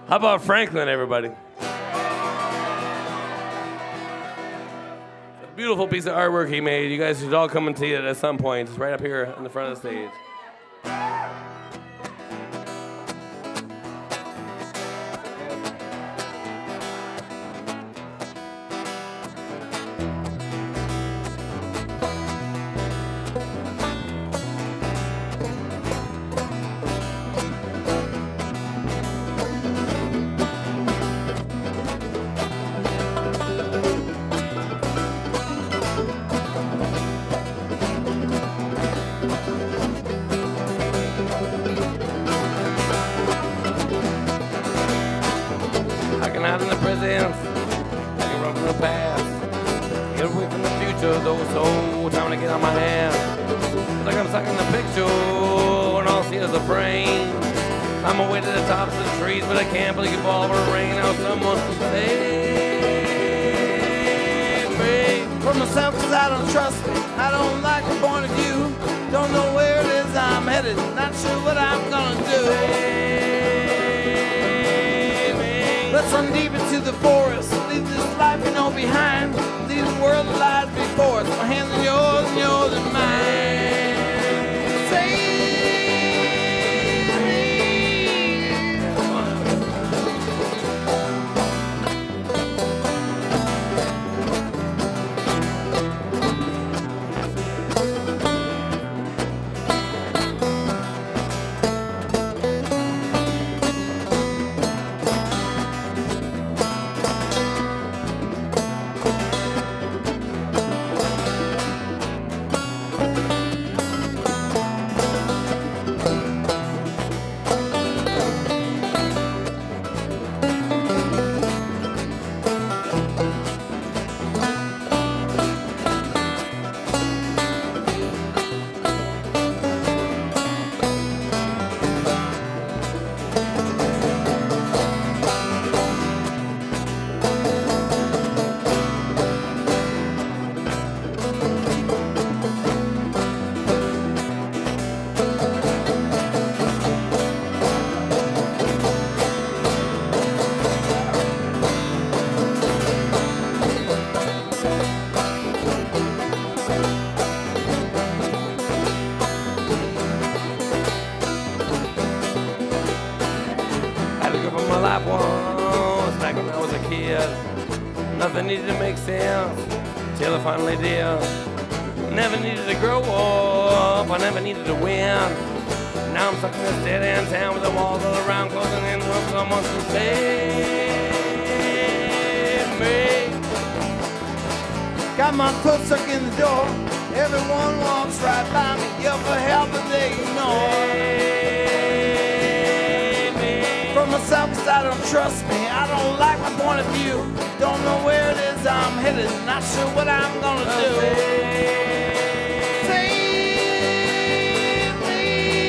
How about Franklin, everybody? It's a beautiful piece of artwork he made. You guys should all come and see it at some point. It's right up here in the front of the stage. Needed to make sense till I finally did. Never needed to grow up, I never needed to win. Now I'm stuck in this dead end town with the walls all around closing in. Will someone to save me? Got my foot stuck in the door. Everyone walks right by me, yell for help and they ignore. From myself, 'cause I don't trust me. I don't like my point of view. Don't know where it is I'm headed, not sure what I'm gonna do. Save me.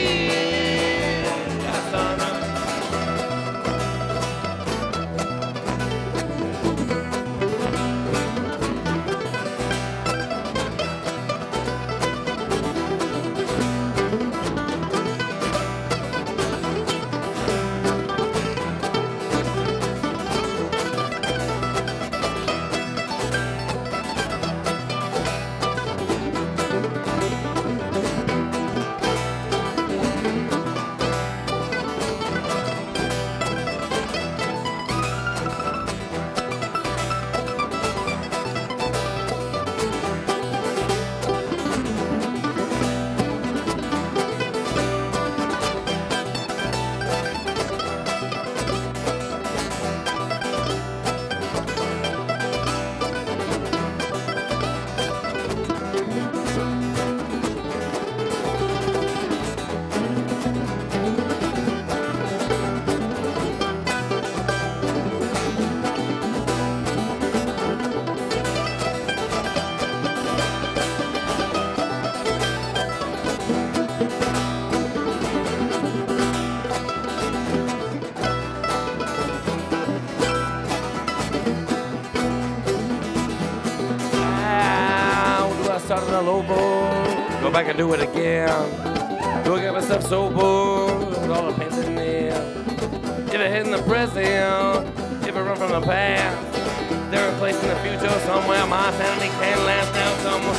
starting all over. Go back and do it again. Go get myself sober with all the pains in there. If If it hit in the present, if it run from the past, they're replacing the future somewhere. My sanity can't last now. Someone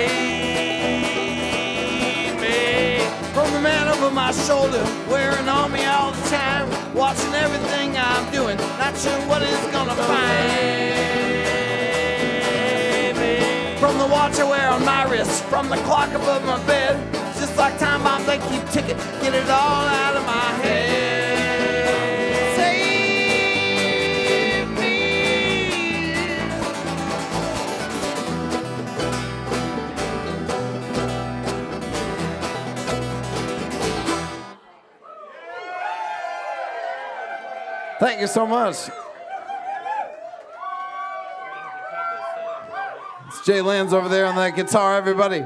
save me. From the man over my shoulder, wearing on me all the time, watching everything I'm doing, not sure what he's gonna find. From the watch I wear on my wrist, from the clock above my bed, it's just like time bombs, they keep ticking, get it all out of my head. Save me. Thank you so much. It's Jay Lands over there on that guitar, everybody.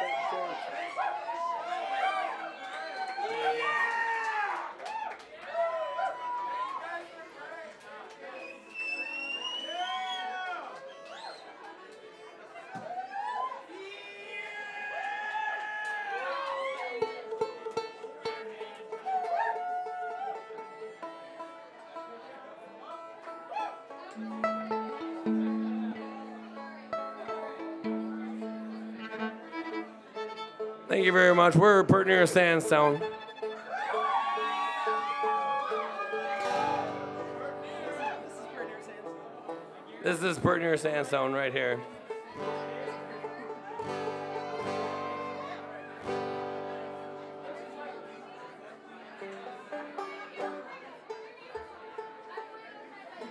Thank you very much. We're Pert Near Sandstone. This is Pert Near Sandstone right here.